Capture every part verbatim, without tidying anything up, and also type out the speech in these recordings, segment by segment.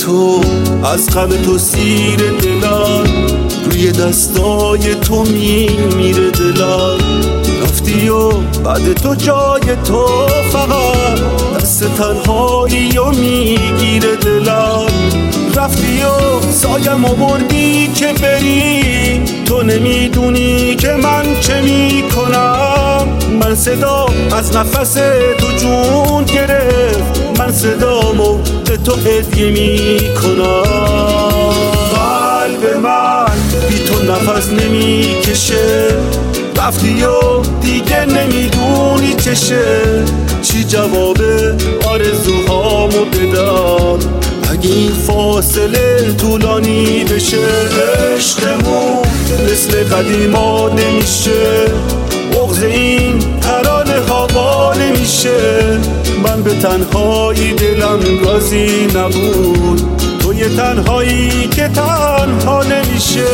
تو، از غم تو سیر دلم، روی دستای تو میمیره دلم. رفتی و بعد تو جای تو فقط دست تنهایی و میگیره دلم. رفتی و سایم آوردی که بری، تو نمیدونی که من چه میکنم. من صدا از نفس تو جون گرفت، من صدامو به تو هدیه میکنم. قلب من بی تو نفس نمیکشه، رفتی و دیگه نمیدونی چشه. چی جواب آرزوهامو بدم اگه این فاصله طولانی بشه؟ عشقمون مثل قدیما نمیشه، بغض این ترانه ها نمیشه. من به تنهایی دلم راضی نبود، تو یه تنهایی که تنها نمیشه.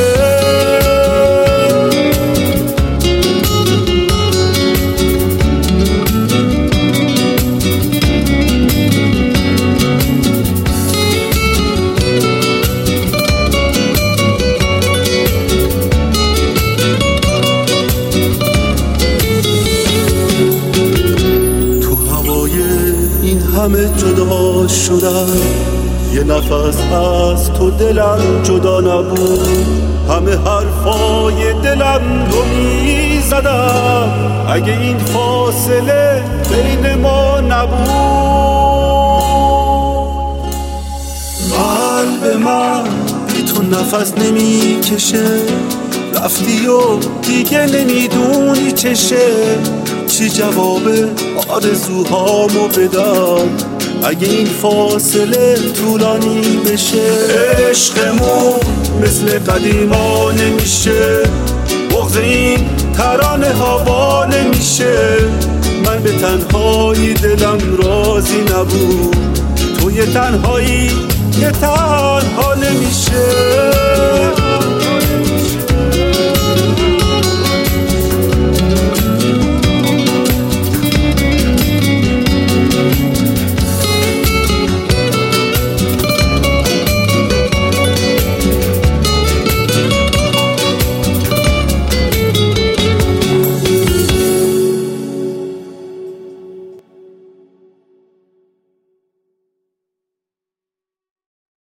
همه جدا شدن، یه نفس از تو دلم جدا نبود. همه حرفای دلم رو میزدم اگه این فاصله بین ما نبود. قلب من بی تو نفس نمیکشه، رفتی و دیگه نمیدونی چشه. چی جواب آرزوهامو بدم اگه این فاصله طولانی بشه؟ عشقمون مثل قدیما نمیشه، بغض این ترانه ها نمیشه. من به تنهایی دلم راضی نبود، تو یه تنهایی یه تنها نمیشه.